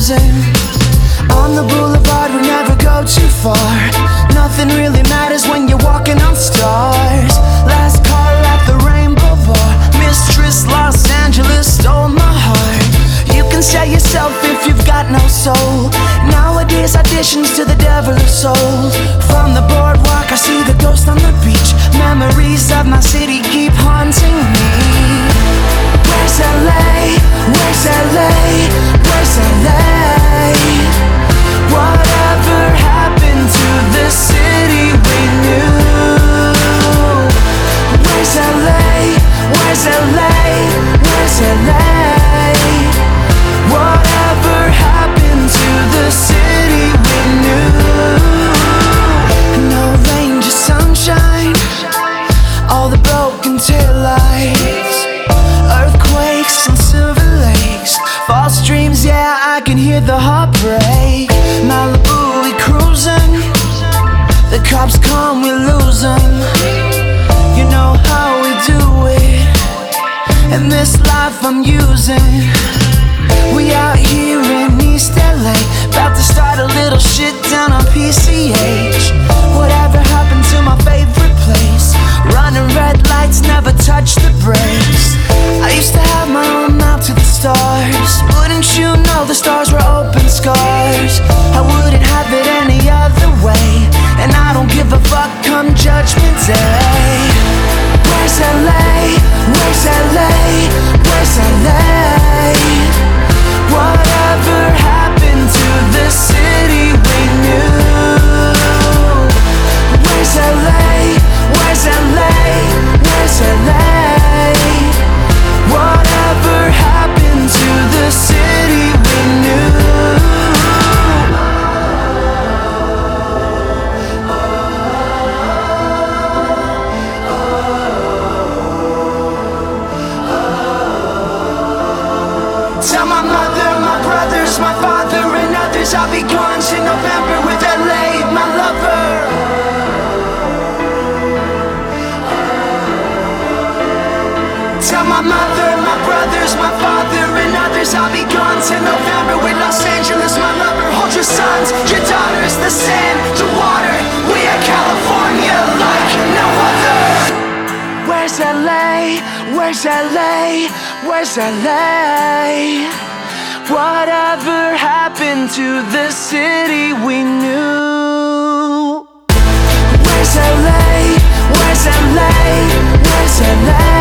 cruising on the boulevard, we never go too far. Nothing really matters when you're walking on stars. Last call at the Rainbow Bar. Mistress Los Angeles stole my heart. You can sell yourself if you've got no soul. Nowadays auditions to the devil are sold. From the boardwalk I see the ghost on the beach. Memories of my city keep haunting me. Where's LA? Where's LA? Where's LA? Whatever happened to the city we knew? Where's LA? Where's LA? Where's LA? Whatever happened to the city we knew? No rain, just sunshine. All the broken taillights, earthquakes and silver lakes, false dreams, yeah, I can hear the heartbreak. Malibu, we cruising. The cops come, we lose them. You know how we do it, and this life I'm using. We out here in East LA, about to start a little shit down on PCH. Whatever happened to my favorite place? Running red lights, never touch the brakes. I used to have my own map to the stars. Wouldn't you know the stars were open scars? I wouldn't have it any other way, and I don't give a fuck come Judgment Day. Where's LA? Where's LA? Where's LA? Whatever happened to the city we knew? Where's LA? Where's LA? Where's LA? Whatever happened to the city we knew? Tell my mother, my brothers, my father and others I'll be gone to November with LA, my lover. Tell my mother, my brothers, my father and others I'll be gone to November with Los Angeles, my lover. Hold your sons, your daughters, the sand, the water. We are California like no other. Where's LA? Where's LA? Where's LA? Whatever happened to the city we knew? Where's LA? Where's LA? Where's LA?